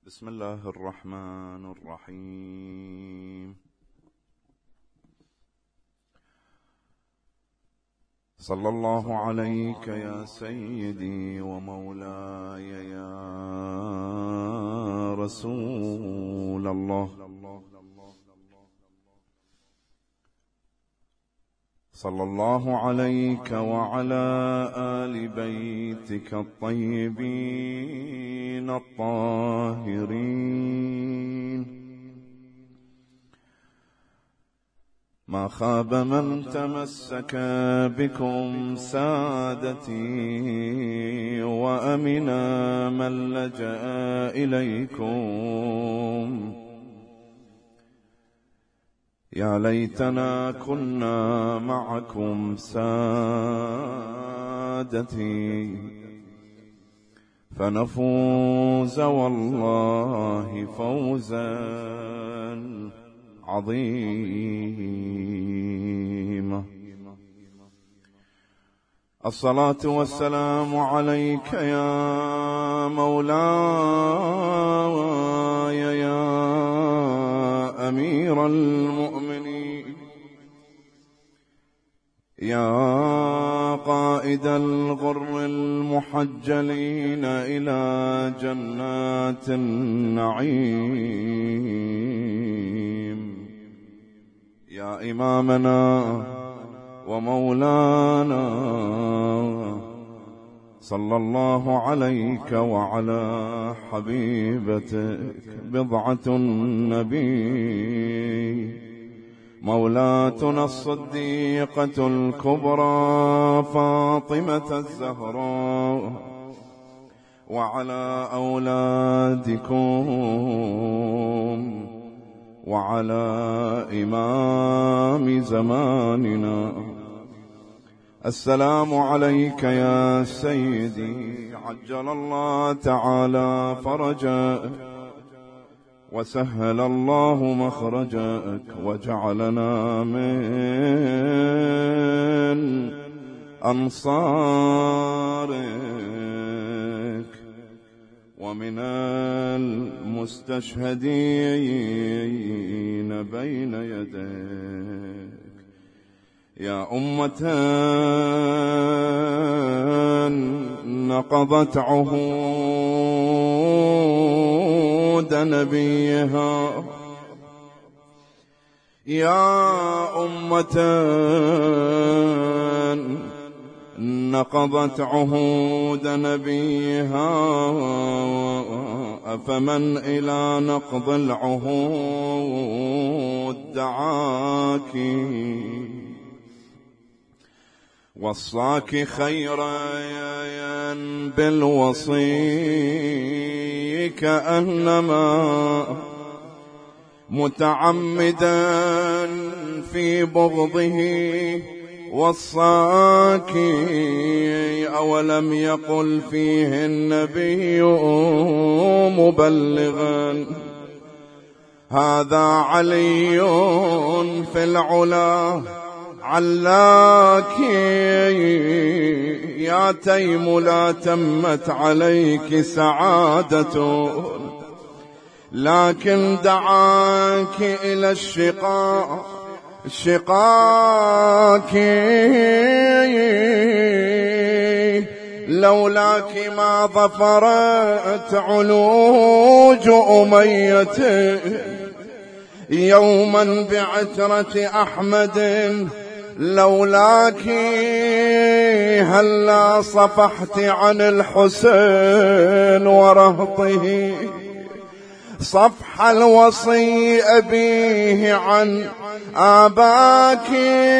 بسم الله الرحمن الرحيم. صلى الله عليك يا سيدي ومولاي يا رسول الله. صلى الله عليك وعلى آل بيتك الطيبين الطاهرين. ما خاب من تمسك بكم سادتي وأمنا من لجأ إليكم. يا ليتنا كنا معكم سادتي فنفوز والله فوزا عظيما. الصلاة والسلام عليك يا مولاي يا أمير المؤمنين، يا قائد الغر المحجلين إلى جنات النعيم، يا إمامنا ومولانا. صلى الله عليك وعلى حبيبتك بضعة النبي مولاتنا الصديقة الكبرى فاطمة الزهراء، وعلى أولادكم وعلى إمام زماننا. السلام عليك يا سيدي، عجل الله تعالى فرجك وسهل الله مخرجك وجعلنا من أنصارك ومن المستشهدين بين يديك. يا أمة نقضت عهود نبيها، يا أمة نقضت عهود نبيها، أفمن إلى نقض العهود دعاك وصاك خيرا بالوصي، كأنما متعمدا في بغضه وصاك. أولم يقل فيه النبي مبلغا هذا علي في العلا علاك. يا تيم لا تمت عليك سعادة لكن دعاك إلى الشقاك. لولاك ما ظفرت علوج أمية يوما بعترة أحمد. لولاك هلا صفحت عن الحسين ورهطه صفح الوصي أبيه عن آباك.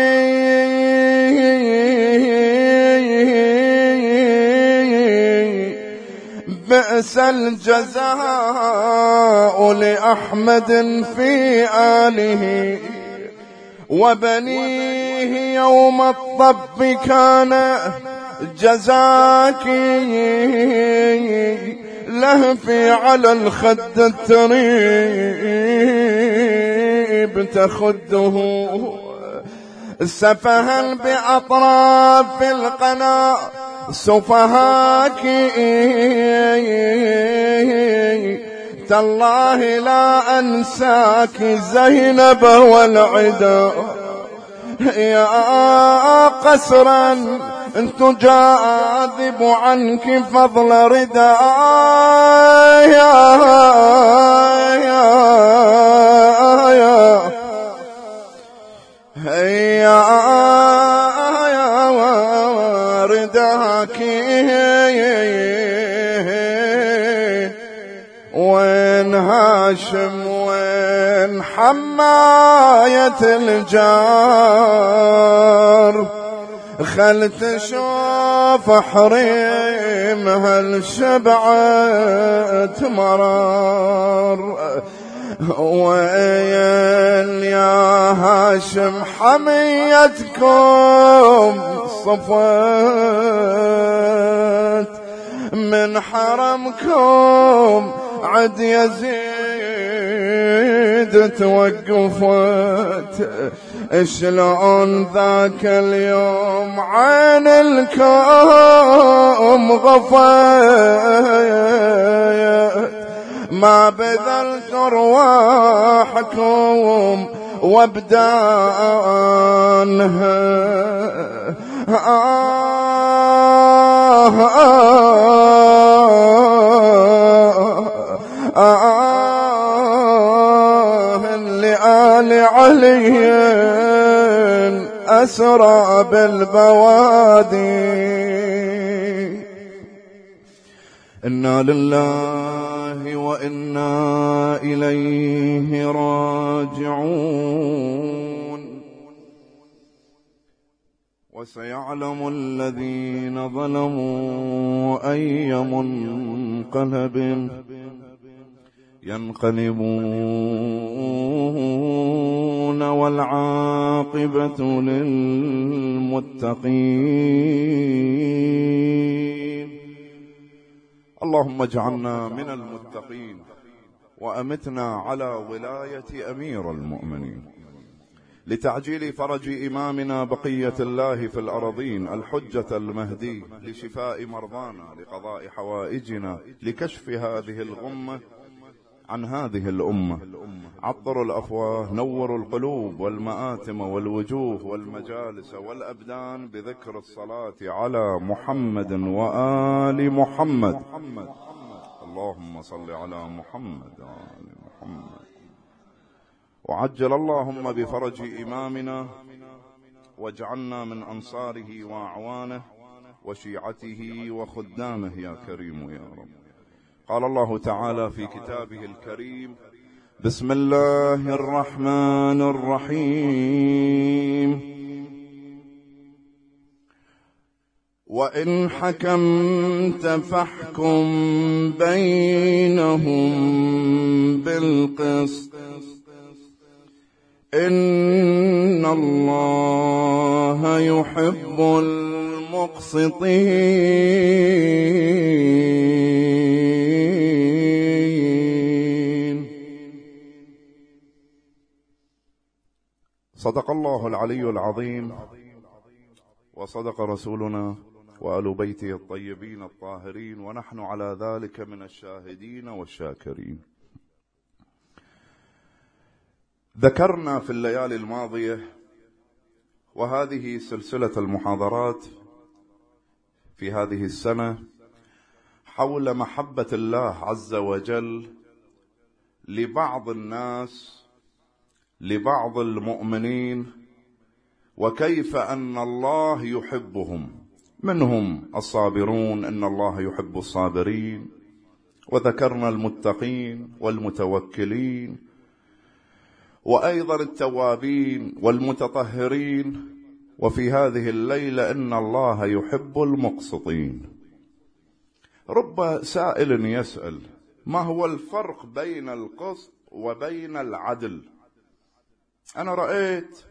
بئس الجزاء لأحمد في آله وبنيه يوم الطب كان جزاك. لهفي على الخد التريب تخده سفها بأطراف القنا سفهاك تالله لا أنساك زينب والعدا، يا قسرا تجاذب عنك فضل ردا، يا رداك وين هاشم وين حماية الجار، خل تشوف حريم هل شبعت مرار، وين يا هاشم حميتكم صفت من حرمكم عد يزيد توقفت، شلون ذاك اليوم عين الكوم غفت، ما بذلت رواحكم وابدانها، لآل علي أسرى بالبوادي. إنا لله وإنا إليه راجعون. وسيعلم الذين ظلموا أي منقلب ينقلبون والعاقبة للمتقين. اللهم اجعلنا من المتقين وأمتنا على ولاية أمير المؤمنين. لتعجيل فرج إمامنا بقية الله في الأرضين الحجة المهدي، لشفاء مرضانا، لقضاء حوائجنا، لكشف هذه الغمة عن هذه الأمة. عطروا الأفواه، نوروا القلوب والمآتم والوجوه والمجالس والأبدان بذكر الصلاة على محمد وآل محمد. اللهم صل على محمد وآل محمد. وعجل اللهم بفرج إمامنا واجعلنا من أنصاره وأعوانه وشيعته وخدامه يا كريم يا رب. قال الله تعالى في كتابه الكريم: بسم الله الرحمن الرحيم. وإن حكمت فاحكم بينهم بالقسط إن الله يحب المقسطين. صدق الله العلي العظيم، وصدق رسولنا وآل بيته الطيبين الطاهرين، ونحن على ذلك من الشاهدين والشاكرين. ذكرنا في الليالي الماضية، وهذه سلسلة المحاضرات في هذه السنة، حول محبة الله عز وجل لبعض الناس، لبعض المؤمنين، وكيف أن الله يحبهم. منهم الصابرون، إن الله يحب الصابرين، وذكرنا المتقين والمتوكلين، وأيضا التوابين والمتطهرين. وفي هذه الليلة إن الله يحب المقسطين. رب سائل يسأل: ما هو الفرق بين القسط وبين العدل؟ أنا رأيت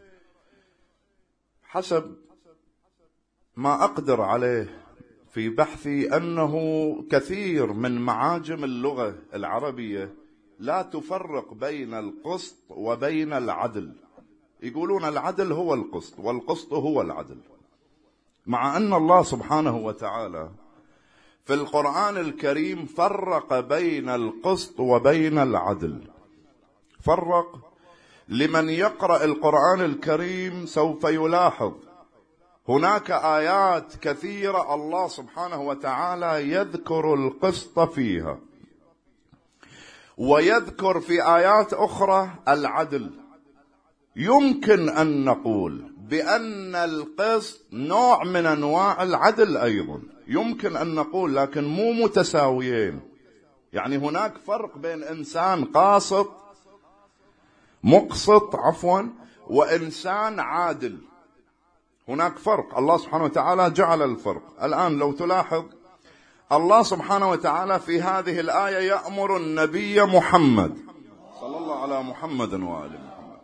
حسب ما أقدر عليه في بحثي أنه كثير من معاجم اللغة العربية لا تفرق بين القسط وبين العدل. يقولون العدل هو القسط والقسط هو العدل، مع أن الله سبحانه وتعالى في القرآن الكريم فرق بين القسط وبين العدل. فرق. لمن يقرأ القرآن الكريم سوف يلاحظ هناك آيات كثيرة الله سبحانه وتعالى يذكر القسط فيها، ويذكر في آيات أخرى العدل. يمكن أن نقول بأن القسط نوع من أنواع العدل أيضا، يمكن أن نقول، لكن مو متساويين. يعني هناك فرق بين إنسان قاسط مقسط وإنسان عادل. هناك فرق، الله سبحانه وتعالى جعل الفرق. الآن لو تلاحظ الله سبحانه وتعالى في هذه الآية يأمر النبي محمد صلى الله على محمد وآله محمد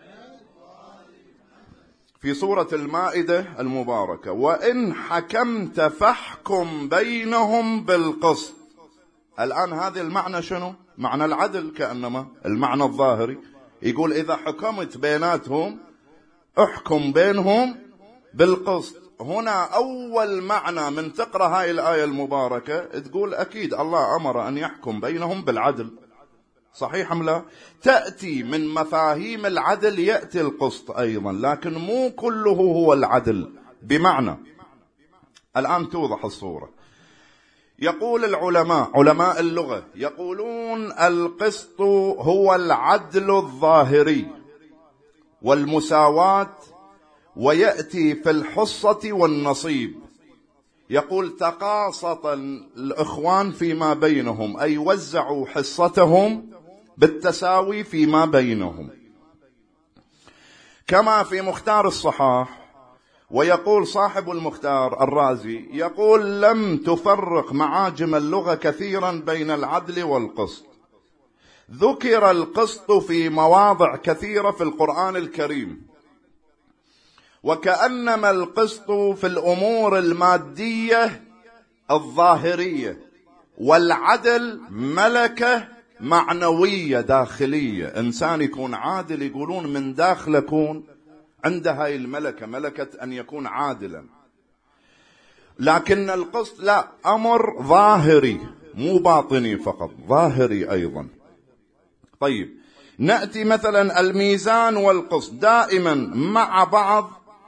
في سورة المائدة المباركة: وإن حكمت فاحكم بينهم بالقسط. الآن هذا المعنى شنو؟ معنى العدل، كأنما المعنى الظاهري يقول إذا حكمت بيناتهم احكم بينهم بالقسط. هنا أول معنى من تقرأ هاي الآية المباركة تقول أكيد الله أمر أن يحكم بينهم بالعدل. صحيح أم لا؟ تأتي من مفاهيم العدل يأتي القسط أيضا، لكن مو كله هو العدل. بمعنى الآن توضح الصورة. يقول العلماء، علماء اللغة، يقولون القسط هو العدل الظاهري والمساواة، ويأتي في الحصة والنصيب. يقول تقاسط الإخوان فيما بينهم، أي وزعوا حصتهم بالتساوي فيما بينهم، كما في مختار الصحاح. ويقول صاحب المختار الرازي، يقول لم تفرق معاجم اللغة كثيرا بين العدل والقسط. ذكر القسط في مواضع كثيرة في القرآن الكريم، وكأنما القسط في الأمور المادية الظاهرية، والعدل ملكة معنوية داخلية. إنسان يكون عادل يقولون من داخل يكون عنده هاي الملكة، ملكة أن يكون عادلا. لكن القسط لا، أمر ظاهري مو باطني فقط، ظاهري أيضا. طيب نأتي مثلا الميزان والقسط دائما مع بعض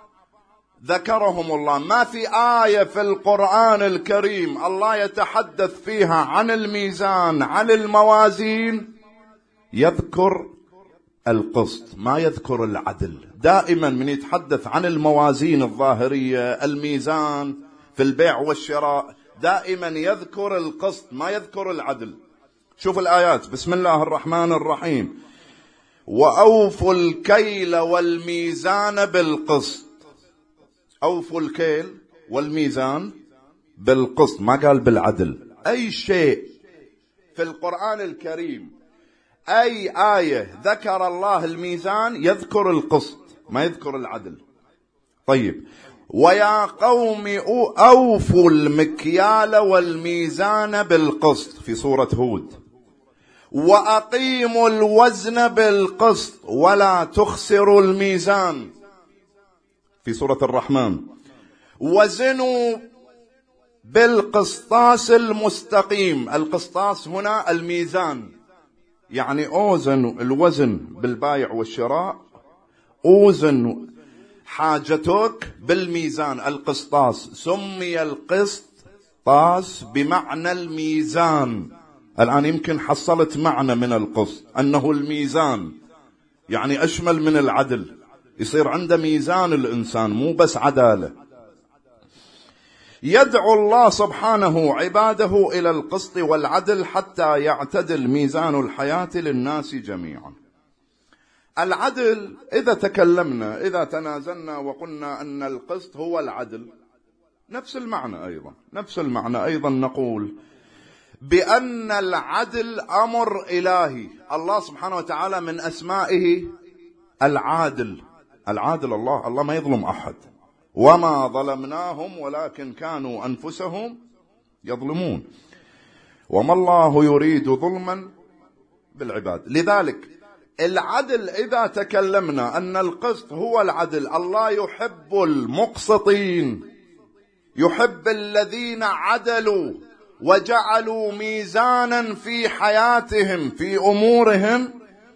ذكرهم الله. ما في آية في القرآن الكريم الله يتحدث فيها عن الميزان، عن الموازين، يذكر القسط، ما يذكر العدل. دائما من يتحدث عن الموازين الظاهرية، الميزان في البيع والشراء، دائما يذكر القسط ما يذكر العدل. شوف الآيات: بسم الله الرحمن الرحيم: وأوفوا الكيل والميزان بالقسط. أوفوا الكيل والميزان بالقسط، ما قال بالعدل. أي شيء في القرآن الكريم، أي آية ذكر الله الميزان يذكر القسط ما يذكر العدل. طيب: ويا قوم أوفوا المكيال والميزان بالقسط في سورة هود، وأقيموا الوزن بالقسط ولا تخسروا الميزان في سورة الرحمن، وزنوا بالقسطاس المستقيم. القسطاس هنا الميزان، يعني أوزن الوزن بالبايع والشراء، أوزن حاجتك بالميزان القسطاس. سمي القسطاس بمعنى الميزان. الآن يمكن حصلت معنى من القسط أنه الميزان، يعني أشمل من العدل، يصير عنده ميزان الإنسان مو بس عدالة. يدعو الله سبحانه عباده إلى القسط والعدل حتى يعتدل ميزان الحياة للناس جميعا. العدل إذا تكلمنا، إذا تنازلنا وقلنا أن القسط هو العدل، نفس المعنى أيضا نقول بأن العدل أمر إلهي. الله سبحانه وتعالى من أسمائه العادل. العادل الله ما يظلم أحد. وما ظلمناهم ولكن كانوا أنفسهم يظلمون، وما الله يريد ظلما بالعباد. لذلك العدل إذا تكلمنا أن القسط هو العدل، الله يحب المقسطين، يحب الذين عدلوا وجعلوا ميزانا في حياتهم في أمورهم،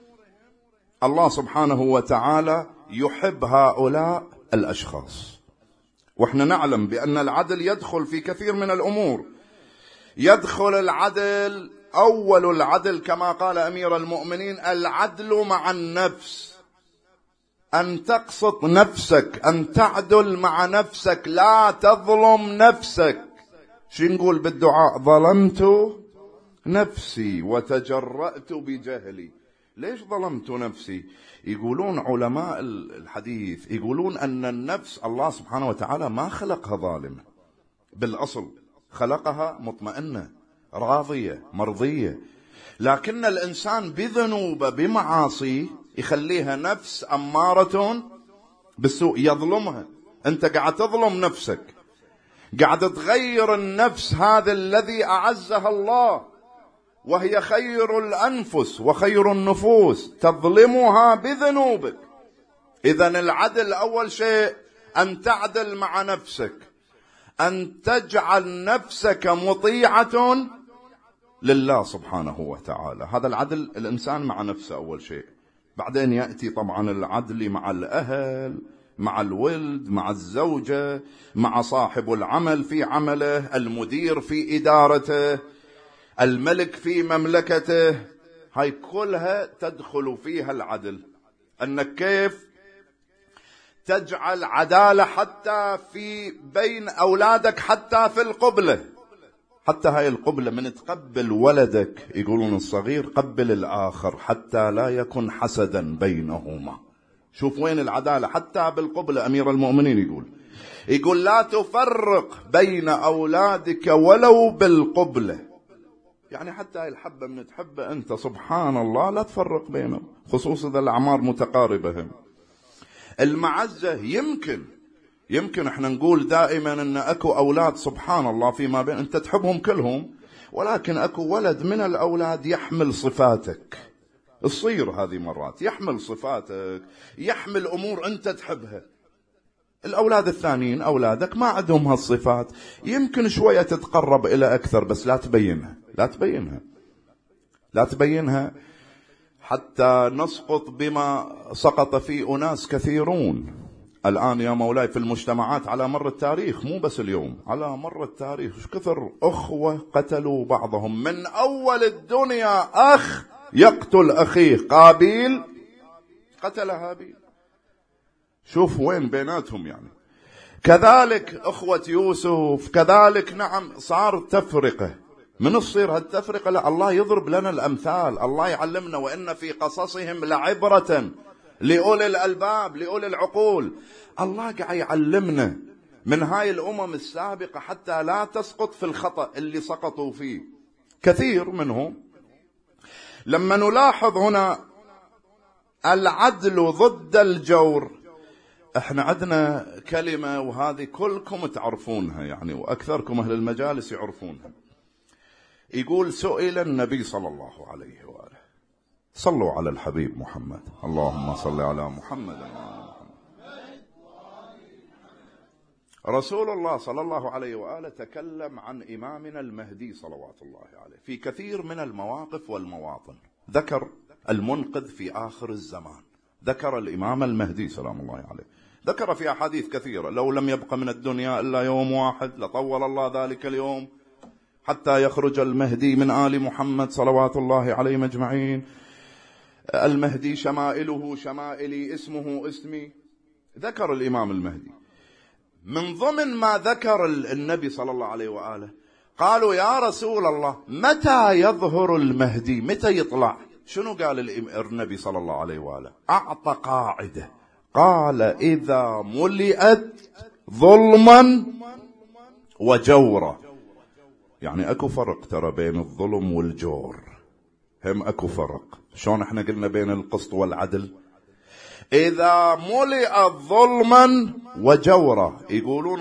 الله سبحانه وتعالى يحب هؤلاء الأشخاص. وإحنا نعلم بأن العدل يدخل في كثير من الأمور. يدخل العدل، أول العدل كما قال أمير المؤمنين: العدل مع النفس، أن تقسط نفسك، أن تعدل مع نفسك، لا تظلم نفسك. شو نقول بالدعاء؟ ظلمت نفسي وتجرأت بجهلي. ليش ظلمت نفسي؟ يقولون علماء الحديث، يقولون أن النفس الله سبحانه وتعالى ما خلقها ظالمة بالأصل، خلقها مطمئنة راضية مرضية، لكن الإنسان بذنوبه بمعاصيه يخليها نفس أمارة بالسوء، يظلمها. أنت قاعد تظلم نفسك، قاعد تغير النفس هذا الذي أعزها الله، وهي خير الأنفس وخير النفوس، تظلمها بذنوبك. إذن العدل أول شيء أن تعدل مع نفسك، أن تجعل نفسك مطيعة لله سبحانه وتعالى. هذا العدل الإنسان مع نفسه أول شيء. بعدين يأتي طبعا العدل مع الأهل، مع الولد، مع الزوجة، مع صاحب العمل في عمله، المدير في إدارته، الملك في مملكته. هاي كلها تدخل فيها العدل، أنك كيف تجعل عدالة حتى في بين أولادك، حتى في القبلة. حتى هاي القبلة من تقبل ولدك، يقولون الصغير قبل الآخر حتى لا يكن حسدا بينهما. شوف وين العدالة حتى بالقبلة. أمير المؤمنين يقول لا تفرق بين أولادك ولو بالقبلة. يعني حتى هاي الحبة من تحبه أنت سبحان الله لا تفرق بينهم، خصوصا إذا الأعمار متقاربة. المعزة يمكن احنا نقول دائما ان اكو اولاد سبحان الله فيما بين انت تحبهم كلهم، ولكن اكو ولد من الاولاد يحمل صفاتك. تصير هذه مرات يحمل صفاتك، يحمل امور انت تحبها. الاولاد الثانيين اولادك ما عندهم هالصفات، يمكن شوية تتقرب الى اكثر، بس لا تبينها حتى نسقط بما سقط فيه أناس كثيرون الآن يا مولاي في المجتمعات على مر التاريخ، مو بس اليوم، على مر التاريخ. كثر أخوة قتلوا بعضهم، من أول الدنيا أخ يقتل أخيه، قابيل قتل هابيل. شوف وين بيناتهم يعني. كذلك أخوة يوسف، كذلك نعم صار تفرقة. من تصير هالتفرقة؟ لا، الله يضرب لنا الأمثال، الله يعلمنا وإن في قصصهم لعبرة لأولي الألباب لأولي العقول. الله قاعد يعلمنا من هاي الأمم السابقة حتى لا تسقط في الخطأ اللي سقطوا فيه كثير منهم. لما نلاحظ هنا العدل ضد الجور، احنا عندنا كلمة وهذه كلكم تعرفونها يعني، وأكثركم أهل المجالس يعرفونها. يقول سئل النبي صلى الله عليه وآله، صلوا على الحبيب محمد، اللهم صل على محمد. رسول الله صلى الله عليه وآله تكلم عن إمامنا المهدي صلوات الله عليه في كثير من المواقف والمواطن. ذكر المنقذ في آخر الزمان، ذكر الإمام المهدي سلام الله عليه، ذكر في أحاديث كثيرة لو لم يبق من الدنيا إلا يوم واحد لطول الله ذلك اليوم حتى يخرج المهدي من آل محمد صلوات الله عليه مجمعين. المهدي شمائله شمائلي، اسمه اسمي. ذكر الإمام المهدي. من ضمن ما ذكر النبي صلى الله عليه وآله، قالوا يا رسول الله متى يظهر المهدي، متى يطلع؟ شنو قال النبي صلى الله عليه وآله؟ أعطى قاعدة، قال إذا ملئت ظلما وجورا. يعني أكو فرق ترى بين الظلم والجور، هم أكو فرق. شلون احنا قلنا بين القسط والعدل؟ إذا ملئت ظلما وجورا. يقولون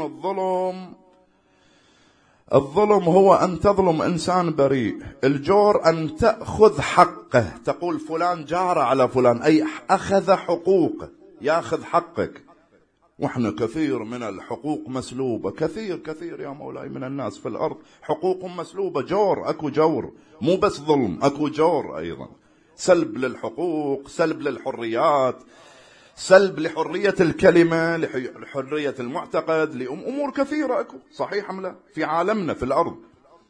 الظلم هو أن تظلم إنسان بريء، الجور أن تأخذ حقه، تقول فلان جار على فلان، أي أخذ حقوقه، يأخذ حقك. وإحنا كثير من الحقوق مسلوبة، كثير يا مولاي من الناس في الأرض حقوقهم مسلوبة، جور، أكو جور، مو بس ظلم، أكو جور أيضا، سلب للحقوق، سلب للحريات، سلب لحرية الكلمة، لحرية المعتقد، لأمور كثيرة أكو، صحيح أم لا؟ في عالمنا في الأرض.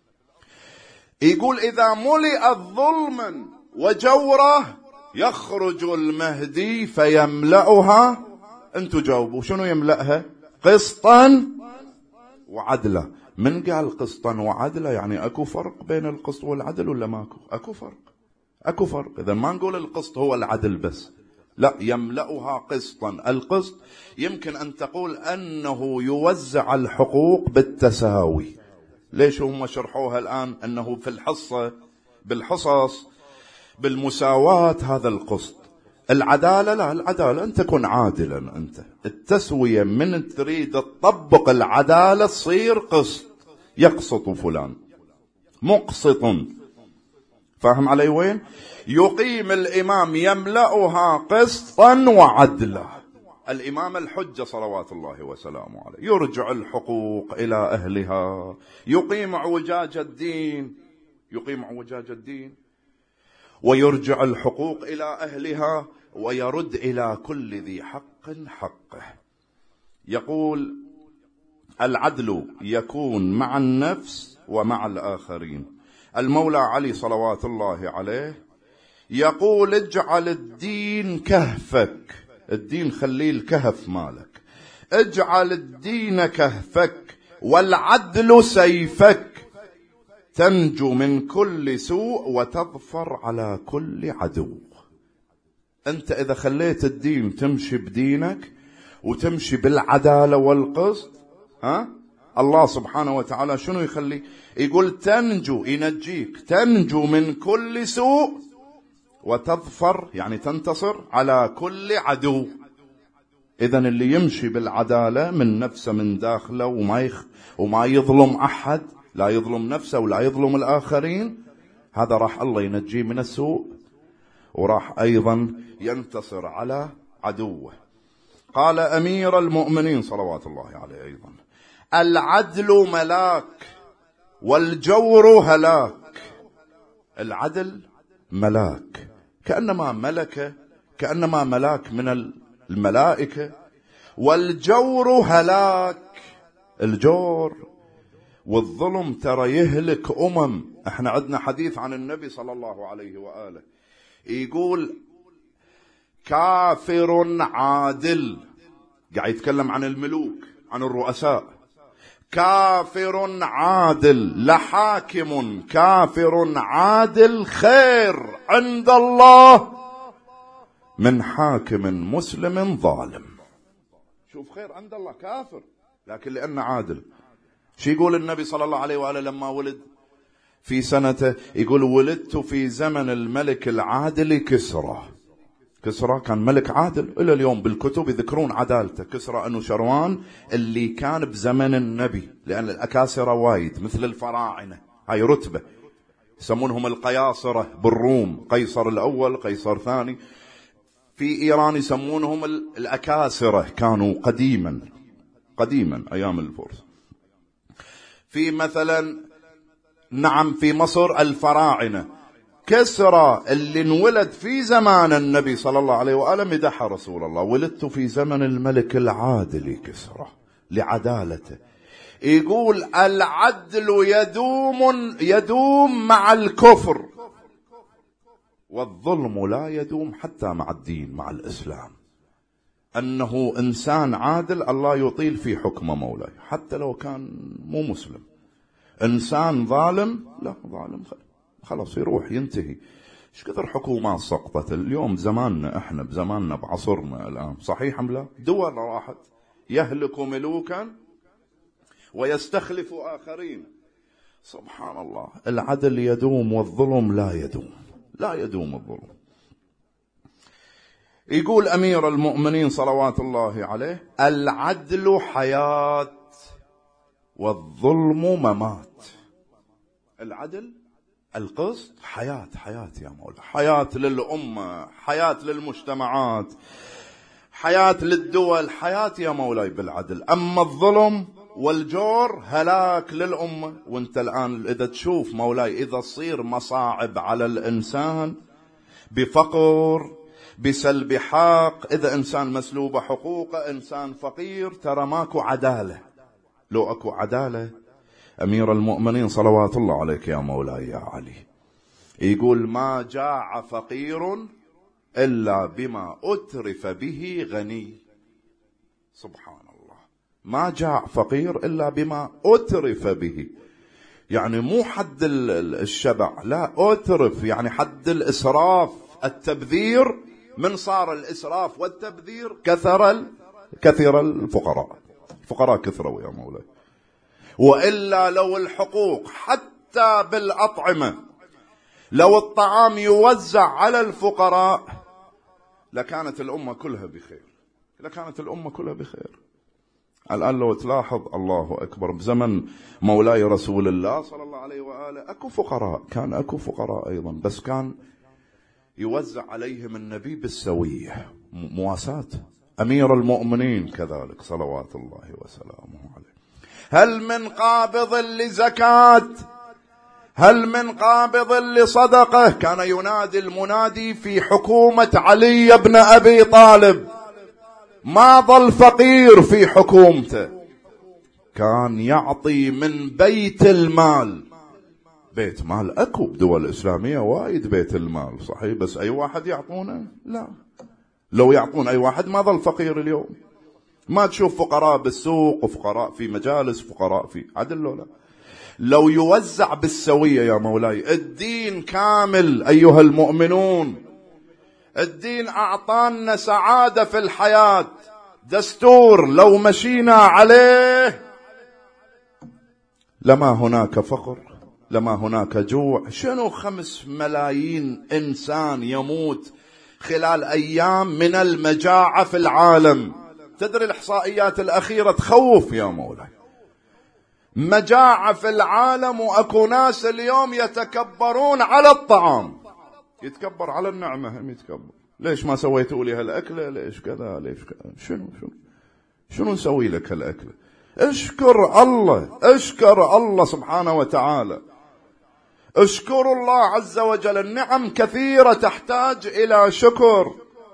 يقول إذا ملئت ظلما وجورا يخرج المهدي فيملأها. أنتوا جاوبوا شنو يملأها؟ قسطا وعدلا. من قال قسطا وعدلا؟ يعني أكو فرق بين القسط والعدل ولا ماكو؟ أكو فرق. إذا ما نقول القسط هو العدل بس، لا، يملأها قسطا. القسط يمكن أن تقول أنه يوزع الحقوق بالتساوي. ليش هم شرحوها الآن أنه في الحصة بالحصص بالمساواة، هذا القسط. العدالة لا، العدالة أن تكون عادلا أنت. التسوية من تريد تطبق العدالة تصير قسط، يقسط فلان مقسط. فاهم علي وين؟ يقيم الإمام يملأها قسطا وعدلا. الإمام الحجة صلوات الله وسلامه عليه، يرجع الحقوق إلى أهلها، يقيم اعوجاج الدين ويرجع الحقوق إلى أهلها ويرد إلى كل ذي حق حقه. يقول العدل يكون مع النفس ومع الآخرين. المولى علي صلوات الله عليه يقول اجعل الدين كهفك، الدين خليه الكهف مالك، اجعل الدين كهفك والعدل سيفك، تنجو من كل سوء وتظفر على كل عدو. أنت إذا خليت الدين تمشي بدينك وتمشي بالعدالة والقسط، الله سبحانه وتعالى شنو يخلي؟ يقول تنجو، ينجيك، تنجو من كل سوء وتظفر يعني تنتصر على كل عدو. إذن اللي يمشي بالعدالة من نفسه من داخله وما يظلم أحد، لا يظلم نفسه ولا يظلم الآخرين، هذا راح الله ينجيه من السوء وراح أيضا ينتصر على عدوه. قال أمير المؤمنين صلوات الله عليه أيضا العدل ملاك والجور هلاك. العدل ملاك، كأنما ملاك من الملائكة، والجور هلاك. الجور والظلم ترى يهلك احنا عندنا حديث عن النبي صلى الله عليه وآله يقول كافر عادل، قاعد يتكلم عن الملوك عن الرؤساء، كافر عادل لحاكم كافر عادل خير عند الله من حاكم مسلم ظالم. شوف، خير عند الله كافر لكن لأنه عادل. شو يقول النبي صلى الله عليه وآله لما ولد في سنته؟ يقول ولدت في زمن الملك العادل كسرى. كسرى كان ملك عادل، إلى اليوم بالكتب يذكرون عدالته. كسرى أنه شروان اللي كان بزمن النبي، لأن الأكاسرة وايد مثل الفراعنة، هاي رتبة يسمونهم القياصرة بالروم، قيصر الأول قيصر الثاني. في إيران يسمونهم الأكاسرة، كانوا قديما أيام الفرس. في مثلا في مصر الفراعنة. كسرى اللي انولد في زمان النبي صلى الله عليه وآله مدح رسول الله، ولدت في زمن الملك العادل كسرى لعدالته. يقول العدل يدوم مع الكفر، والظلم لا يدوم حتى مع الدين مع الإسلام. أنه إنسان عادل الله يطيل في حكمه مولاي حتى لو كان مو مسلم. إنسان ظالم، لا، ظالم خلاص يروح ينتهي. ايش كثر حكومات سقطت اليوم، زماننا احنا بزماننا بعصرنا الآن، صحيح ام لا؟ دول راحت، يهلك ملوكا ويستخلف آخرين. سبحان الله. العدل يدوم والظلم لا يدوم الظلم. يقول أمير المؤمنين صلوات الله عليه العدل حياة والظلم ممات. العدل القسط حياة يا مولا، حياة للأمة، حياة للمجتمعات، حياة للدول، حياة يا مولاي بالعدل. أما الظلم والجور هلاك للأمة. وانت الآن إذا تشوف مولاي، إذا تصير مصاعب على الإنسان بفقر، بسلب حق، إذا إنسان مسلوب حقوقه، إنسان فقير، ترى ماكو عدالة. لو أكو عدالة، أمير المؤمنين صلوات الله عليك يا مولاي يا علي يقول: ما جاع فقير إلا بما أترف به غني. سبحان الله، ما جاع فقير إلا بما أترف به، يعني مو حد الشبع، لا، أترف يعني حد الإسراف، التبذير. من صار الإسراف والتبذير كثر الفقراء كثروا يا مولاي. وإلا لو الحقوق حتى بالأطعمة، لو الطعام يوزع على الفقراء لكانت الأمة كلها بخير. الآن لو تلاحظ، الله أكبر، بزمن مولاي رسول الله صلى الله عليه وآله أكو فقراء، كان أكو فقراء أيضا، بس كان يوزع عليهم النبي بالسوية، مواساة. أمير المؤمنين كذلك صلوات الله وسلامه عليه. هل من قابض لزكاة؟ هل من قابض لصدقة؟ كان ينادي المنادي في حكومة علي بن أبي طالب، ما ظل فقير في حكومته، كان يعطي من بيت المال. بيت مال أكو بدول إسلامية وايد بيت المال صحيح، بس أي واحد يعطونه؟ لا، لو يعطون أي واحد ما ظل فقير اليوم. ما تشوف فقراء بالسوق وفقراء في مجالس، فقراء في عدل، لا، لو يوزع بالسوية يا مولاي. الدين كامل أيها المؤمنون، الدين أعطانا سعادة في الحياة، دستور لو مشينا عليه لما هناك فقر، لما هناك جوع. شنو 5 ملايين إنسان يموت خلال أيام من المجاعة في العالم؟ تدري الإحصائيات الأخيرة تخوف يا مولاي. مجاعة في العالم، وأكو ناس اليوم يتكبرون على الطعام، يتكبر على النعمة، هم يتكبر. ليش ما سويتوا لي هالأكلة؟ ليش كذا؟ ليش كذا؟ شنو نسوي لك هالأكلة؟ اشكر الله سبحانه وتعالى، اشكروا الله عز وجل. النعم كثيرة تحتاج إلى شكر.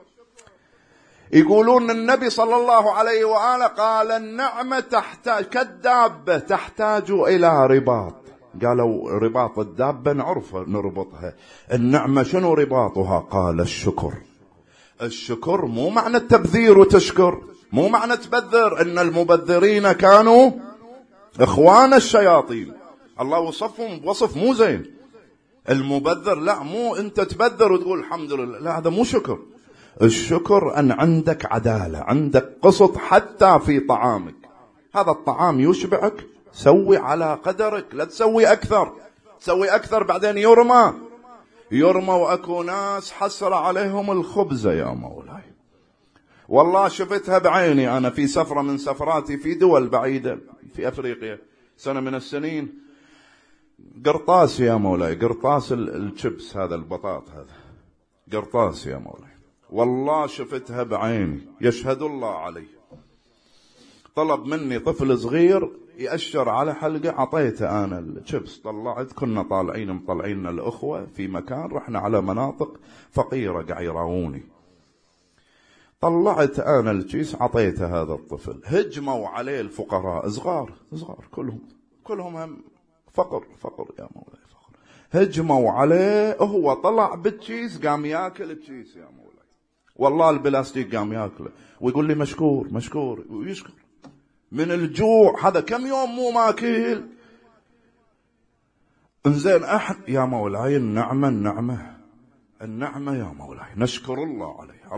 يقولون النبي صلى الله عليه وآله قال: النعمة تحتاج كالدابة تحتاج إلى رباط. قالوا رباط الدابة نعرف نربطها، النعمة شنو رباطها؟ قال الشكر. الشكر مو معنى التبذير وتشكر، مو معنى تبذر، إن المبذرين كانوا إخوان الشياطين، الله وصفهم وصف مو زين. المبذر لا، مو أنت تبذر وتقول الحمد لله، لا، هذا مو شكر. الشكر أن عندك عدالة، عندك قسط حتى في طعامك. هذا الطعام يشبعك، سوي على قدرك، لا تسوي أكثر بعدين يرمى. وأكو ناس حسر عليهم الخبزة يا مولاي. والله شفتها بعيني أنا في سفرة من سفراتي في دول بعيدة في أفريقيا، سنة من السنين، قرطاس يا مولاي، قرطاس الشيبس، هذا البطاط، هذا قرطاس يا مولاي، والله شفتها بعيني، يشهد الله علي. طلب مني طفل صغير يأشر على حلقة، عطيته أنا الشيبس، طلعت، كنا مطلعين الأخوة في مكان، رحنا على مناطق فقيرة قاعد يراوني، طلعت أنا الكيس عطيته هذا الطفل. هجموا عليه الفقراء، صغار كلهم هم فقر يا مولاي، فقر. هجموا عليه، هو طلع بالكيس قام ياكل الكيس يا مولاي، والله البلاستيك قام ياكله، ويقول لي مشكور ويشكر من الجوع. هذا كم يوم مو ماكل. انزين يا مولاي، النعمة يا مولاي، نشكر الله عليه.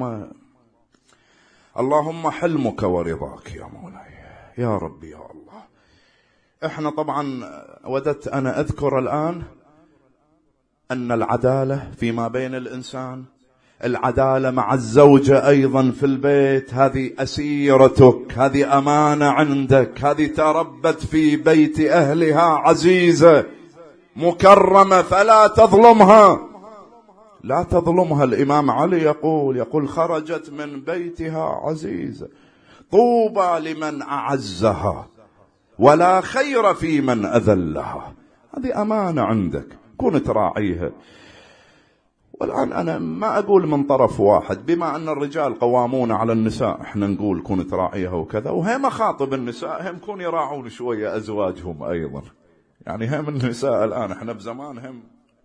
اللهم حلمك ورضاك يا مولاي، يا ربي يا الله. احنا طبعا وددت أنا أذكر الآن أن العدالة فيما بين الإنسان، العدالة مع الزوجة أيضا في البيت، هذه أسيرتك، هذه أمانة عندك، هذه تربت في بيت أهلها عزيزة مكرمة، فلا تظلمها. لا تظلمها. الإمام علي يقول خرجت من بيتها عزيزة، طوبى لمن أعزها ولا خير في من أذلها. هذه أمانة عندك، كن تراعيها. والآن أنا ما أقول من طرف واحد، بما أن الرجال قوامون على النساء احنا نقول كن تراعيها وكذا، وهم أخاطب النساء هم كون يراعون شوية أزواجهم أيضا. يعني هم النساء الآن احنا بزمان هم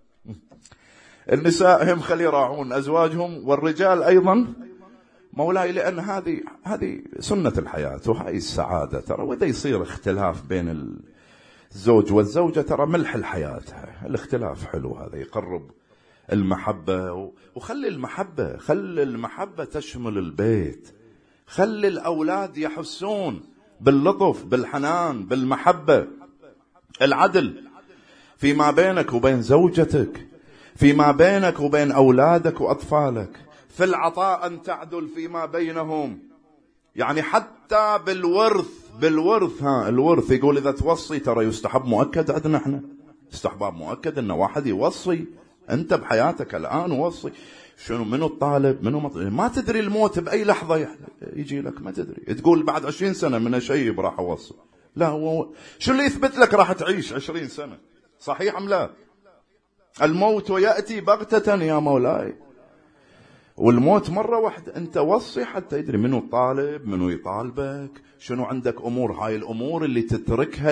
النساء هم خلي يراعون أزواجهم، والرجال أيضا مولاي، لأن هذه سنة الحياة وهي السعادة ترى. وإذا يصير اختلاف بين الزوج والزوجة ترى ملح الحياة، الاختلاف حلو، هذا يقرب المحبة. وخلي المحبة تشمل البيت، خلي الأولاد يحسون باللطف بالحنان بالمحبة. العدل فيما بينك وبين زوجتك، فيما بينك وبين أولادك وأطفالك، في العطاء أن تعدل فيما بينهم. يعني حتى بالورث الورث يقول إذا توصي ترى يستحب مؤكد عندنا احنا استحباب مؤكد إن واحد يوصي. أنت بحياتك الآن وصي. شنو منو الطالب منو ما تدري الموت بأي لحظة يجي لك، ما تدري. تقول بعد 20 سنة من شيب راح أوصي، لا هو شو اللي يثبت لك راح تعيش 20 سنة؟ صحيح أم لا؟ الموت يأتي بغتة يا مولاي، والموت مرة واحدة. أنت وصي حتى يدري منو الطالب منو يطالبك، شنو عندك أمور. هاي الأمور اللي تتركها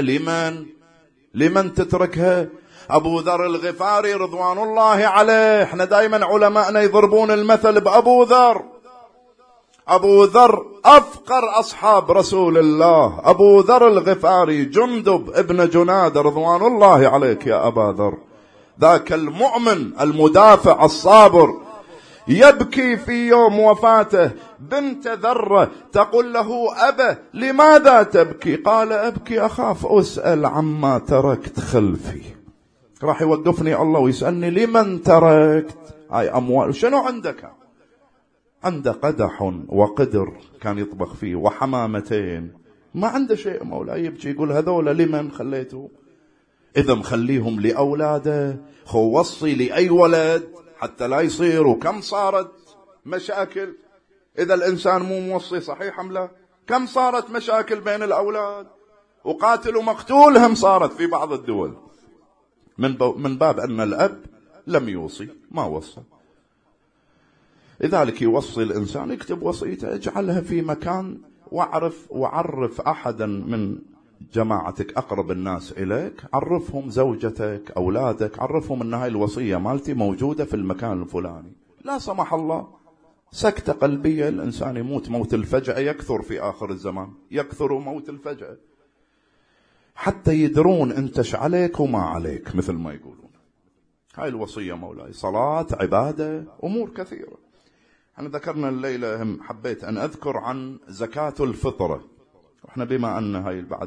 لمن تتركها؟ أبو ذر الغفاري رضوان الله عليه، احنا دائما علماءنا يضربون المثل بأبو ذر. أبو ذر أفقر أصحاب رسول الله، أبو ذر الغفاري جندب ابن جناد رضوان الله عليك يا أبا ذر، ذاك المؤمن المدافع الصابر، يبكي في يوم وفاته بنت ذرة تقول له أبا لماذا تبكي؟ قال أبكي أخاف أسأل عما تركت خلفي. راح يوقفني الله ويسألني لمن تركت هاي أموال. شنو عندك؟ عنده قدح وقدر كان يطبخ فيه وحمامتين، ما عنده شيء مولاي. يبكي يقول هذول لمن خليته؟ إذا مخليهم لأولاده. خو وصي لأي ولد حتى لا يصير. وكم صارت مشاكل إذا الإنسان مو موصي، صحيح أم لا؟ كم صارت مشاكل بين الأولاد، وقاتل ومقتول هم صارت في بعض الدول من باب أن الأب لم يوصي، ما وصى. لذلك يوصي الإنسان يكتب وصيته، اجعلها في مكان، وعرف أحدا من جماعتك أقرب الناس إليك، عرفهم زوجتك أولادك، عرفهم أن هاي الوصية مالتي موجودة في المكان الفلاني. لا سمح الله سكتة قلبية، الإنسان يموت موت الفجأة يكثر في آخر الزمان، يكثر موت الفجأة، حتى يدرون انتش عليك وما عليك مثل ما يقولون. هاي الوصية مولاي، صلاة عبادة أمور كثيرة. احنا ذكرنا الليلة، هم حبيت أن أذكر عن زكاة الفطرة. احنا بما أن هاي بعد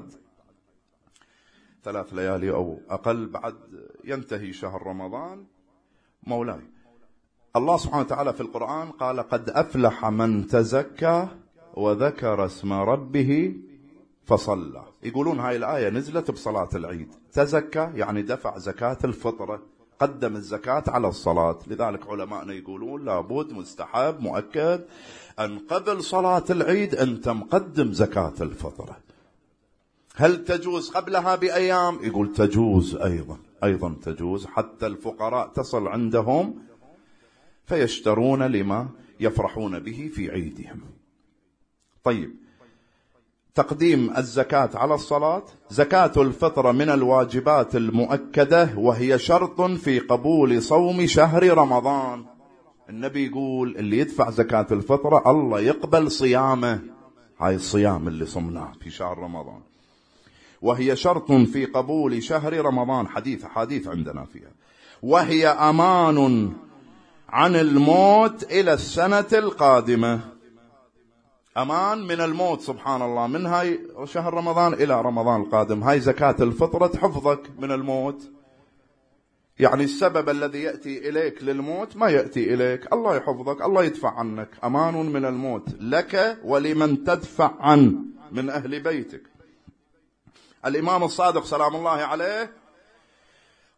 3 ليالي أو أقل بعد ينتهي شهر رمضان مولاي، الله سبحانه وتعالى في القرآن قال قد أفلح من تزكى وذكر اسم ربه فصلى. يقولون هاي الآية نزلت بصلاة العيد. تزكى يعني دفع زكاة الفطرة، قدم الزكاة على الصلاة. لذلك علماءنا يقولون لابد مستحب مؤكد أن قبل صلاة العيد أنت مقدم زكاة الفطرة. هل تجوز قبلها بأيام؟ يقول تجوز أيضا تجوز، حتى الفقراء تصل عندهم فيشترون لما يفرحون به في عيدهم. طيب، تقديم الزكاة على الصلاة. زكاة الفطرة من الواجبات المؤكدة، وهي شرط في قبول صوم شهر رمضان. النبي يقول اللي يدفع زكاة الفطرة الله يقبل صيامه. هاي الصيام اللي صمناه في شهر رمضان، وهي شرط في قبول شهر رمضان. حديث عندنا فيها. وهي أمان عن الموت إلى السنة القادمة. أمان من الموت سبحان الله، من هاي شهر رمضان إلى رمضان القادم. هاي زكاة الفطرة تحفظك من الموت. يعني السبب الذي يأتي إليك للموت ما يأتي إليك، الله يحفظك، الله يدفع عنك. أمان من الموت لك ولمن تدفع عنه من أهل بيتك. الإمام الصادق سلام الله عليه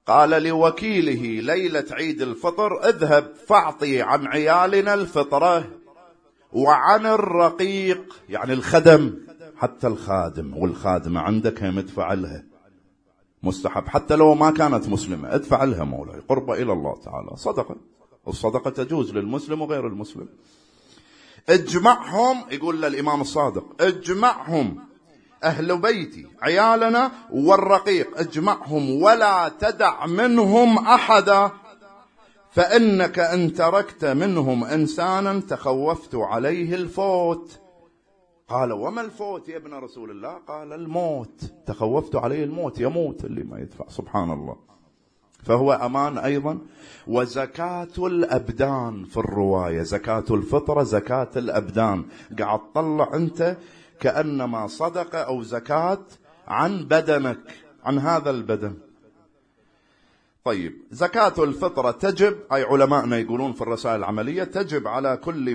قال لوكيله ليلة عيد الفطر اذهب فاعطي عن عيالنا الفطرة وعن الرقيق يعني الخدم، حتى الخادم والخادمة عندك هم ادفع لها، مستحب حتى لو ما كانت مسلمة ادفع لها مولاي، قربة إلى الله تعالى، صدقة، والصدقة تجوز للمسلم وغير المسلم. اجمعهم، يقول للإمام الصادق اجمعهم أهل بيتي عيالنا والرقيق اجمعهم ولا تدع منهم أحدا، فإنك إن تركت منهم إنسانا تخوفت عليه الفوت. قال وما الفوت يا ابن رسول الله؟ قال الموت، تخوفت عليه الموت، يموت اللي ما يدفع. سبحان الله. فهو أمان أيضا. وزكاة الأبدان في الرواية، زكاة الفطرة زكاة الأبدان، قاعد تطلع أنت كأنما صدقة أو زكاة عن بدنك، عن هذا البدن. طيب زكاة الفطرة تجب، أي علماءنا يقولون في الرسائل العملية تجب على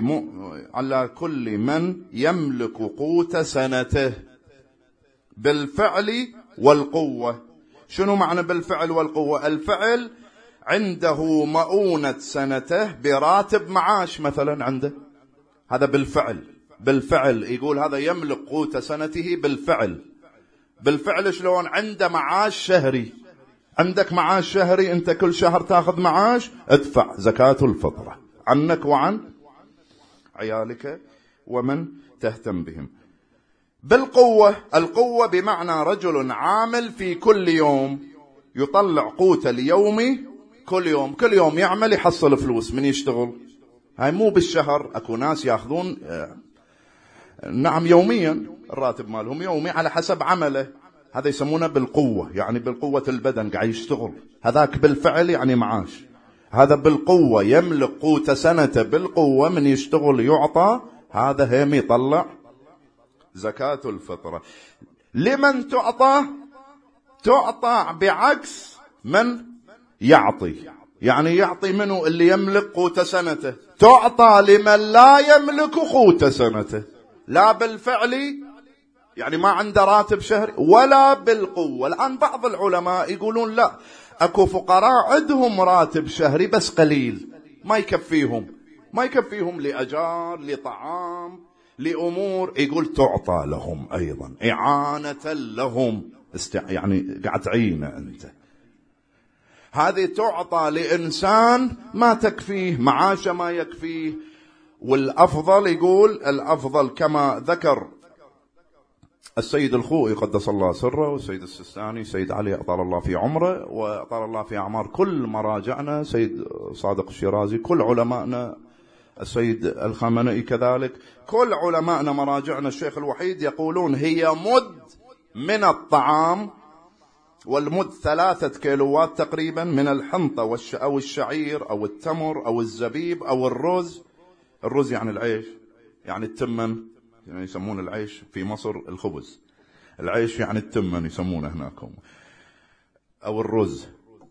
كل من يملك قوت سنته بالفعل والقوة. شنو معنى بالفعل والقوة؟ الفعل عنده مؤونة سنته براتب معاش مثلا عنده، هذا بالفعل. بالفعل يقول هذا يملك قوت سنته بالفعل. بالفعل شلون؟ عنده معاش شهري، عندك معاش شهري انت كل شهر تاخذ معاش، ادفع زكاة الفطرة عنك وعن عيالك ومن تهتم بهم. بالقوة، القوة بمعنى رجل عامل في كل يوم يطلع قوت اليومي كل يوم، كل يوم يعمل يحصل فلوس من يشتغل. هاي مو بالشهر، اكو ناس ياخذون نعم يوميا، الراتب مالهم يومي على حسب عمله، هذا يسمونه بالقوة، يعني بالقوة البدن قاعد يشتغل. هذاك بالفعل يعني معاش، هذا بالقوة يملك قوت سنته بالقوة، من يشتغل يعطى، هذا هم يطلع زكاة الفطرة. لمن تعطى؟ تعطى بعكس من يعطي، يعني يعطي منه اللي يملك قوت سنته، تعطى لمن لا يملك قوت سنته، لا بالفعل يعني ما عنده راتب شهري ولا بالقوة. الآن بعض العلماء يقولون لا، أكو فقراء عندهم راتب شهري بس قليل، ما يكفيهم لأجار لطعام لأمور، يقول تعطى لهم أيضا إعانة لهم، يعني قاعد تعينه أنت. هذه تعطى لإنسان ما تكفيه، معاشه ما يكفيه. والأفضل، يقول الأفضل كما ذكر السيد الخوئي قدس الله سره، والسيد السستاني، سيد علي أطال الله في عمره وأطال الله في أعمار كل مراجعنا، سيد صادق الشيرازي، كل علمائنا، السيد الخامنئي كذلك، كل علمائنا مراجعنا، الشيخ الوحيد، يقولون هي مد من الطعام، والمد 3 كيلوات تقريبا من الحنطة أو الشعير أو التمر أو الزبيب أو الرز. الرز يعني العيش، يعني التمن، يعني يسمون العيش في مصر الخبز، العيش يعني التمن يسمونه هناكم، أو الرز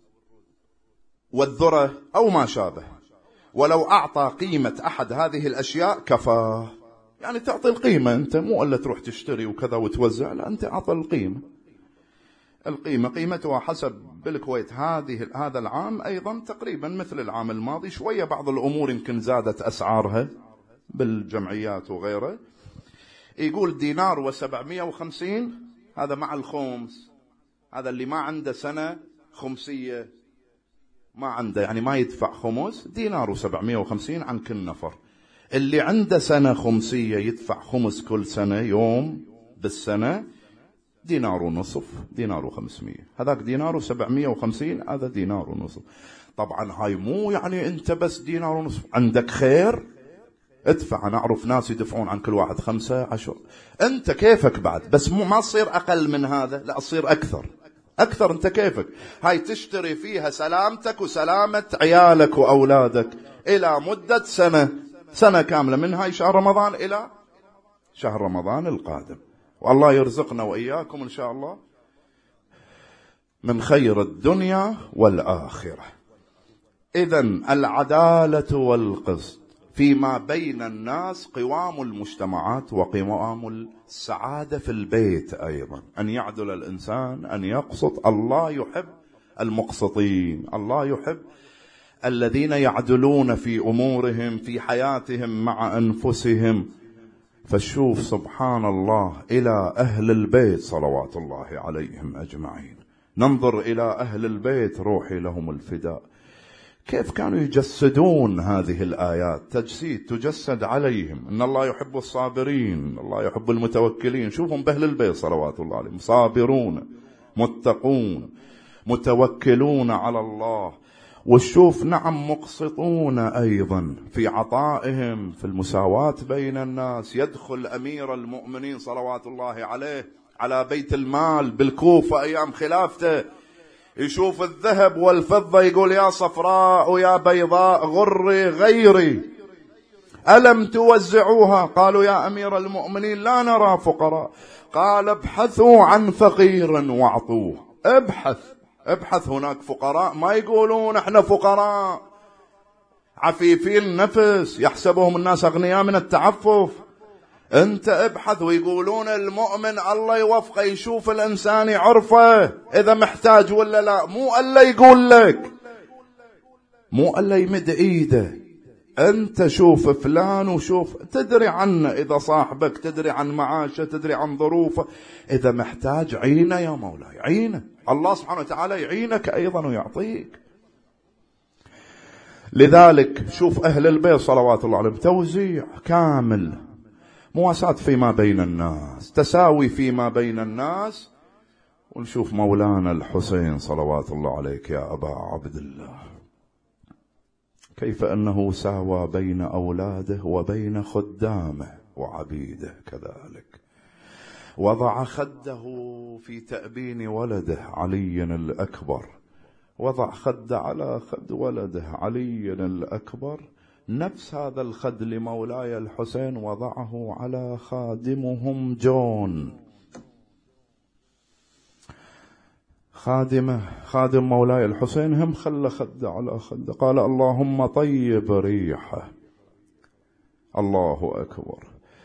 والذرة أو ما شابه. ولو أعطى قيمة أحد هذه الأشياء كفاه، يعني تعطي القيمة أنت، مو إلا تروح تشتري وكذا وتوزع، لا أنت أعطى القيمة. قيمتها حسب بالكويت هذا العام أيضا تقريبا مثل العام الماضي، شوية بعض الأمور يمكن زادت أسعارها بالجمعيات وغيره. يقول دينار و750، هذا مع الخمس، هذا اللي ما عنده سنة خمسية، ما عنده يعني ما يدفع خمس، دينار و750 عن كل نفر. اللي عنده سنة خمسية يدفع خمس كل سنة يوم بالسنة، دينار ونصف، دينار و500، هذاك دينار و750، هذا دينار ونصف. طبعا هاي مو يعني انت بس دينار ونصف، عندك خير ادفع. انا اعرف ناس يدفعون عن كل واحد 5 10، انت كيفك بعد، بس ما تصير اقل من هذا، لا تصير اكثر، انت كيفك. هاي تشتري فيها سلامتك وسلامة عيالك واولادك الى مدة سنة كاملة، من هاي شهر رمضان الى شهر رمضان القادم. والله يرزقنا وإياكم إن شاء الله من خير الدنيا والآخرة. إذن العدالة والقسط فيما بين الناس قوام المجتمعات وقوام السعادة في البيت أيضا، أن يعدل الإنسان، أن يقسط. الله يحب المقسطين. الله يحب الذين يعدلون في أمورهم في حياتهم مع أنفسهم. فشوف سبحان الله إلى أهل البيت صلوات الله عليهم أجمعين، ننظر إلى أهل البيت روحي لهم الفداء، كيف كانوا يجسدون هذه الآيات، تجسيد تجسد عليهم. إن الله يحب الصابرين، الله يحب المتوكلين. شوفهم بأهل البيت صلوات الله عليهم، صابرون متقون متوكلون على الله. وشوف نعم مقسطون أيضا في عطائهم، في المساواة بين الناس. يدخل أمير المؤمنين صلوات الله عليه على بيت المال بالكوفة أيام خلافته، يشوف الذهب والفضة يقول يا صفراء ويا بيضاء غري غيري ألم توزعوها؟ قالوا يا أمير المؤمنين لا نرى فقراء. قال ابحثوا عن فقير واعطوه. ابحث هناك فقراء ما يقولون احنا فقراء عفيفين النفس يحسبهم الناس أغنياء من التعفف. انت ابحث. ويقولون المؤمن الله يوفقه يشوف الإنسان عرفه إذا محتاج ولا لا، مو الله يقول لك، مو الله يمد ايده. انت شوف فلان وشوف، تدري عنه إذا صاحبك، تدري عن معاشه، تدري عن ظروفه. إذا محتاج عينه يا مولاي، عينه. الله سبحانه وتعالى يعينك أيضا ويعطيك. لذلك شوف أهل البيت صلوات الله عليهم توزيع كامل، مواساة فيما بين الناس، تساوي فيما بين الناس. ونشوف مولانا الحسين صلوات الله عليك يا أبا عبد الله، كيف أنه ساوى بين أولاده وبين خدامه وعبيده كذلك. وضع خده في تأبين ولده علي الأكبر، وضع خد على خد ولده علي الأكبر. نفس هذا الخد لمولاي الحسين وضعه على خادمهم جون، خادم مولاي الحسين، هم خلى خد على خد. قال اللهم طيب ريحه، الله أكبر،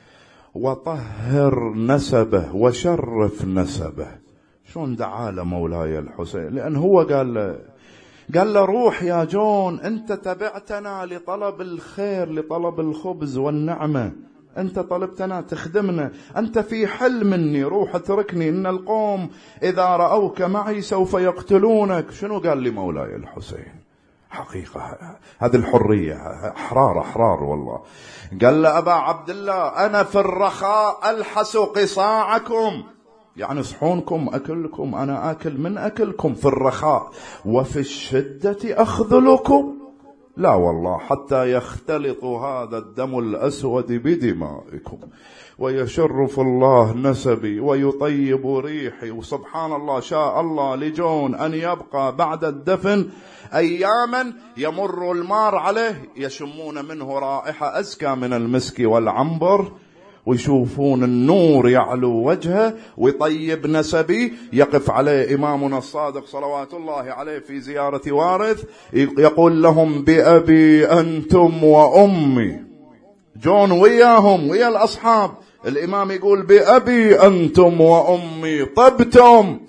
وطهر نسبه وشرف نسبه. شون دعا لمولاي الحسين؟ لأن هو قال له روح يا جون، أنت تبعتنا لطلب الخير، لطلب الخبز والنعمة، أنت طلبتنا تخدمنا، أنت في حل مني، روح اتركني، إن القوم إذا رأوك معي سوف يقتلونك. شنو قال لي مولاي الحسين؟ حقيقة هذه الحرية، أحرار والله. قال له أبا عبد الله أنا في الرخاء ألحس قصاعكم، يعني صحونكم أكلكم أنا آكل من أكلكم في الرخاء، وفي الشدة أخذلكم، لا والله حتى يختلط هذا الدم الأسود بدمائكم ويشرف الله نسبي ويطيب ريحي. وسبحان الله شاء الله لجون أن يبقى بعد الدفن أياما يمر المار عليه يشمون منه رائحة أزكى من المسك والعنبر، ويشوفون النور يعلو وجهه ويطيب نسبي. يقف عليه إمامنا الصادق صلوات الله عليه في زيارة وارث يقول لهم بأبي أنتم وأمي. جون وياهم ويا الأصحاب، الإمام يقول بأبي أنتم وأمي طبتم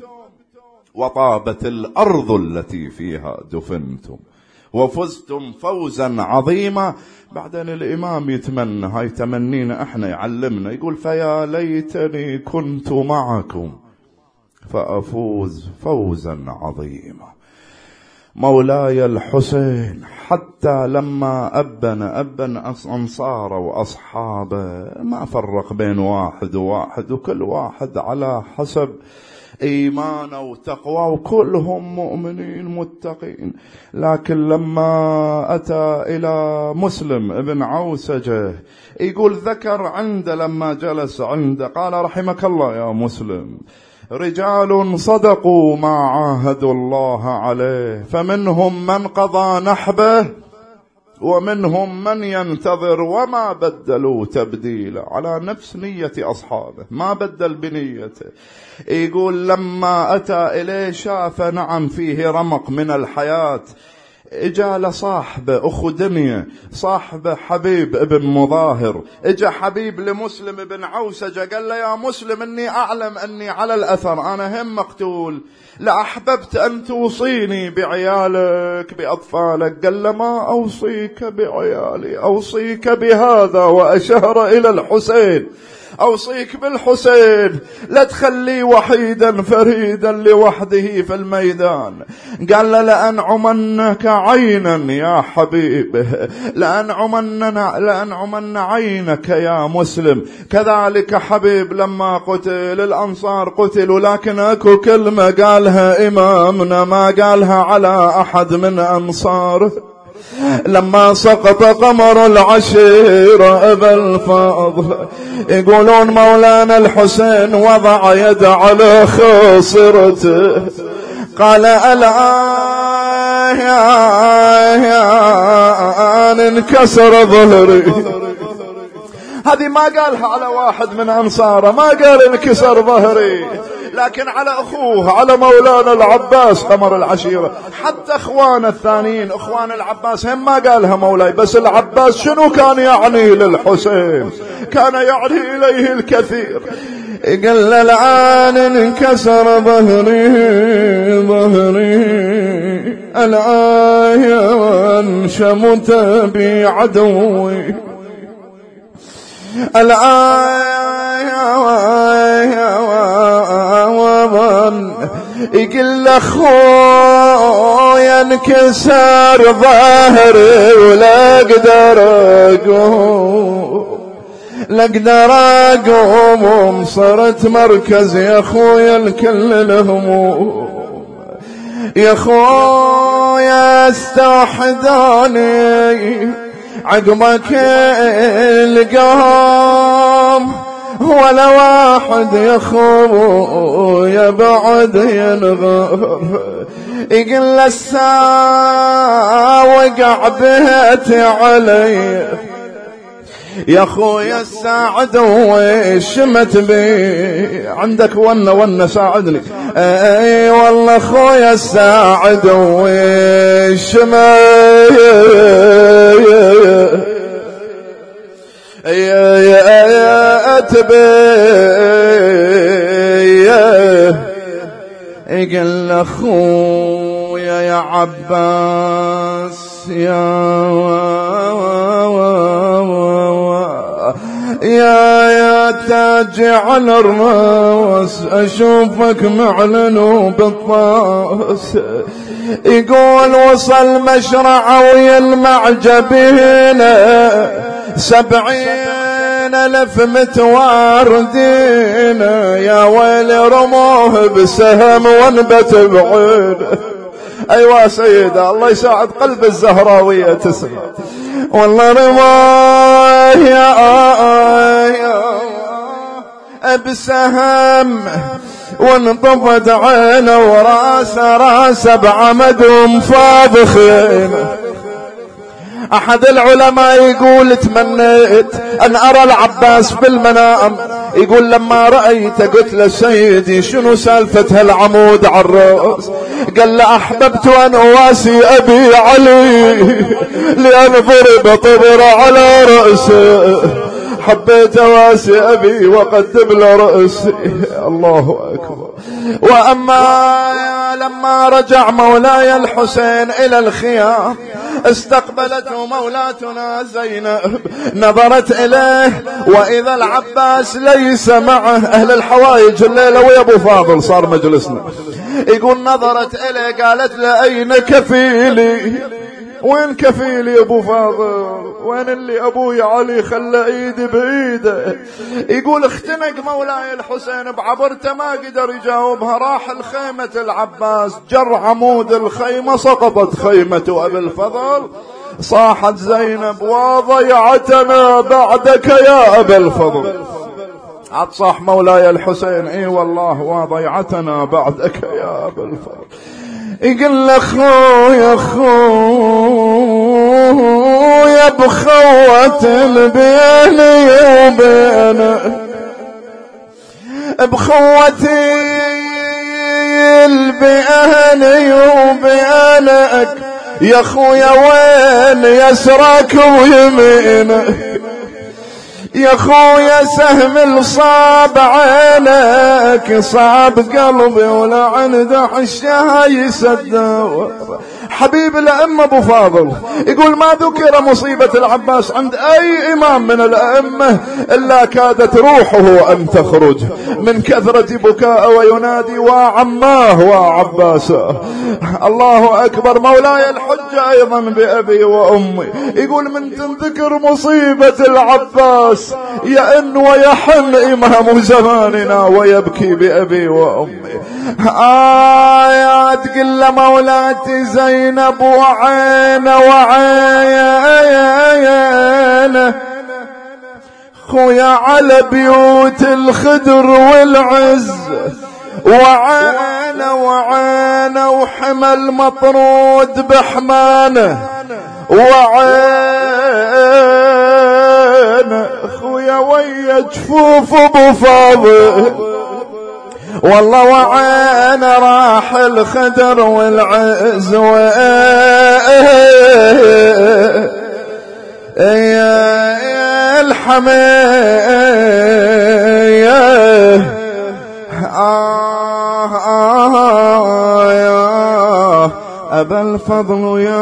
وطابت الأرض التي فيها دفنتم وفزتم فوزا عظيما. بعدين الإمام يتمنى، هاي تمنينا احنا، يعلمنا يقول فيا ليتني كنت معكم فأفوز فوزا عظيما. مولاي الحسين حتى لما أبن أنصاره وأصحابه ما فرق بين واحد وواحد، وكل واحد على حسب إيمانه وتقوى، وكلهم مؤمنين متقين. لكن لما أتى إلى مسلم ابن عوسجة يقول ذكر عنده لما جلس عنده قال رحمك الله يا مسلم رجال صدقوا ما عاهدوا الله عليه، فمنهم من قضى نحبه ومنهم من ينتظر وما بدلوا تبديلا. على نفس نية أصحابه ما بدل بنيته. يقول لما أتى إليه شاف نعم فيه رمق من الحياة، اجا لصاحبه اخو دنيا، صاحبه حبيب ابن مظاهر، اجا حبيب لمسلم بن عوسجة قال له يا مسلم اني اعلم اني على الاثر، انا هم مقتول، لأحببت ان توصيني بعيالك باطفالك. قال له ما اوصيك بعيالي، اوصيك بهذا، واشار الى الحسين، أوصيك بالحسين لا تخلي وحيدا فريدا لوحده في الميدان. قال له لأنعمنك عينا يا حبيب، لأنعمن عينك يا مسلم. كذلك حبيب لما قتل الأنصار قتلوا، لكن أكو كلمة قالها إمامنا ما قالها على أحد من أنصاره. لما سقط قمر العشيرة أبا الفضل، يقولون مولانا الحسين وضع يد على خاصرته، قال الآن انكسر ظهري. هذه ما قالها على واحد من أنصاره، ما قال انكسر ظهري، لكن على أخوه، على مولانا العباس قمر العشيرة. حتى أخوان الثانيين أخوان العباس هم ما قالها مولاي، بس العباس شنو كان يعني للحسين؟ كان يعني إليه الكثير. قال الآن انكسر ظهري الآن شمت بي عدوي، يقول اخويا انكسر ظهري ولا اقدر اقوم، صرت مركز يا اخويا الكل الهموم، يا اخويا استوحدوني عقبك القوم، ولا واحد يا خويا بعد ينغر. يقول الساعة وقع بيتي علي يا خويا الساعد وشمت بي، عندك ون ساعدني، اي والله خويا الساعد وشمت يا أتبي. قال أخويا يا عباس يا تاج على الراس، أشوفك معلن بالطاس. يقول وصل مشرع ويلمع جبينه 70,000 متواردين، يا ويل رموه بسهم وانبت بعينه. ايوه سيدة الله يساعد قلب الزهراوية تسمع، والله رماه يا بسهم وانطفت عينه وراسه بعمد ومفاضخين. احد العلماء يقول تمنيت ان ارى العباس بالمنام، يقول لما رأيته قلت له سيدي شنو سالفة هالعمود على الرأس؟ قال له احببت ان اواسي ابي علي لان ضرب طبر على رأسه، حبيت اواسي ابي واقدم له رأسي. الله اكبر. واما لما رجع مولاي الحسين الى الخيام استقبلته مولاتنا زينب، نظرت اليه واذا العباس ليس معه. اهل الحوايج الليله ويا ابو فاضل صار مجلسنا. يقول نظرت اليه قالت له اين كفيلي؟ وين كفيلي يا ابو فاضل؟ وين اللي ابوي علي خلى ايدي بايده؟ يقول اختنق مولاي الحسين بعبرته ما قدر يجاوبها، راح الخيمة العباس جر عمود الخيمة سقطت خيمة ابي الفضل، صاحت زينب وضيعتنا بعدك يا ابا الفضل. عاد صاح مولاي الحسين اي والله وضيعتنا بعدك يا ابا الفضل. يقول اخويا بخوة بيني وبينك، بخوتي بيني وبينك يا خويا وين يسرك ويمينه، يا خويا سهم الصاب عينك صاب قلبي ولا عنده حشها يسدور. حبيب الأئمة أبو فاضل يقول ما ذكر مصيبة العباس عند أي إمام من الأئمة إلا كادت روحه أن تخرج من كثرة بكاء وينادي وعماه وعباسه. الله أكبر. مولاي الحج أيضا بأبي وأمي يقول من تنذكر مصيبة العباس يئن ويحن إمام زماننا ويبكي بأبي وأمي. آيات قل مولاتي زينب وعين وعين خويا على بيوت الخدر والعز وعين وعين وحمل مطرود بحمانه وعين خويا ويا جفوف ابو فاضل والله وعين راح الخدر والعز يا الحمية يا أبا الفضل يا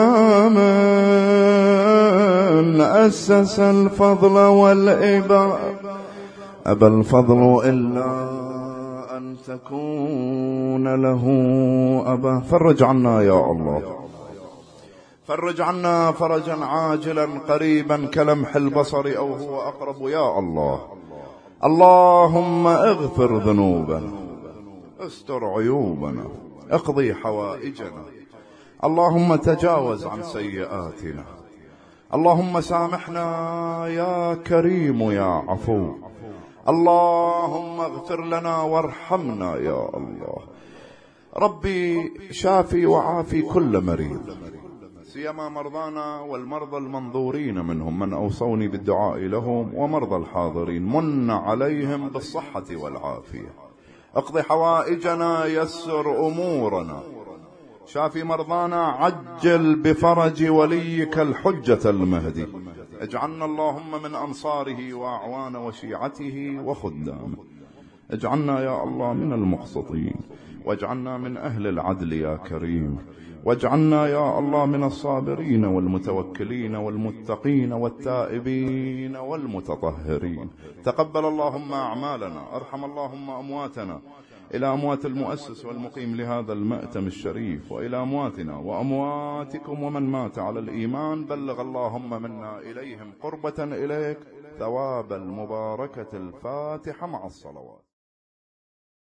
من أسس الفضل والإباء أبا الفضل إلا أن تكون له أبا. فرج عنا يا الله، فرج عنا فرجا عاجلا قريبا كلمح البصر أو هو أقرب يا الله. اللهم اغفر ذنوبنا، استر عيوبنا، اقضي حوائجنا، اللهم تجاوز عن سيئاتنا، اللهم سامحنا يا كريم يا عفو، اللهم اغفر لنا وارحمنا يا الله. ربي شافي وعافي كل مريض، سيما مرضانا والمرضى المنظورين منهم من أوصوني بالدعاء لهم ومرضى الحاضرين، من عليهم بالصحة والعافية، اقضي حوائجنا، يسر أمورنا، شافي مرضانا، عجل بفرج وليك الحجة المهدي، اجعلنا اللهم من أنصاره وأعوان وشيعته وخدامه، اجعلنا يا الله من المقسطين، واجعلنا من أهل العدل يا كريم، واجعلنا يا الله من الصابرين والمتوكلين والمتقين والتائبين والمتطهرين. تقبل اللهم أعمالنا، ارحم اللهم أمواتنا، إلى أموات المؤسس والمقيم لهذا المأتم الشريف، وإلى أمواتنا وأمواتكم ومن مات على الإيمان، بلغ اللهم منا إليهم قربة إليك ثواب المباركة الفاتحة مع الصلوات.